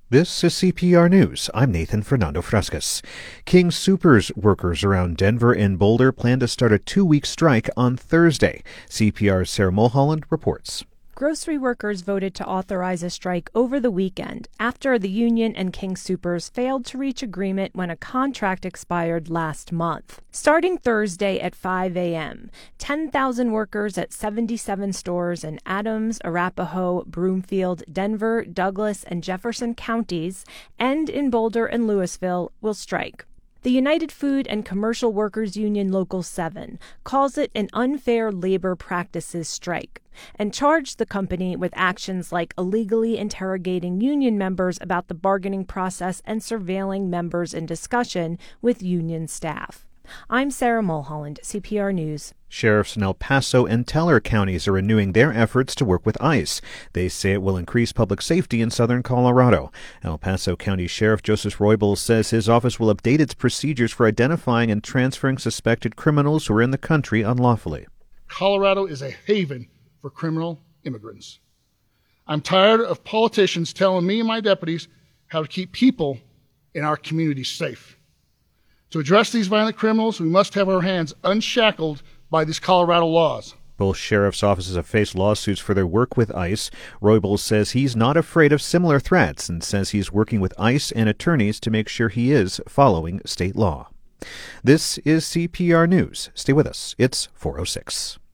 This is CPR News. I'm Nathan Fernando Frascas. King Soopers workers around Denver and Boulder plan to start a 2-week strike on Thursday. CPR's Sarah Mulholland reports. Grocery workers voted to authorize a strike over the weekend after the union and King Soopers failed to reach agreement when a contract expired last month. Starting Thursday at 5 a.m., 10,000 workers at 77 stores in Adams, Arapahoe, Broomfield, Denver, Douglas, and Jefferson counties, and in Boulder and Louisville will strike. The United Food and Commercial Workers Union Local 7 calls it an unfair labor practices strike and charged the company with actions like illegally interrogating union members about the bargaining process and surveilling members in discussion with union staff. I'm Sarah Mulholland, CPR News. Sheriffs in El Paso and Teller counties are renewing their efforts to work with ICE. They say it will increase public safety in southern Colorado. El Paso County Sheriff Joseph Roybal says his office will update its procedures for identifying and transferring suspected criminals who are in the country unlawfully. Colorado is a haven for criminal immigrants. I'm tired of politicians telling me and my deputies how to keep people in our community safe. To address these violent criminals, we must have our hands unshackled by these Colorado laws. Both sheriff's offices have faced lawsuits for their work with ICE. Roybal says he's not afraid of similar threats and says he's working with ICE and attorneys to make sure he is following state law. This is CPR News. Stay with us. It's 4:06.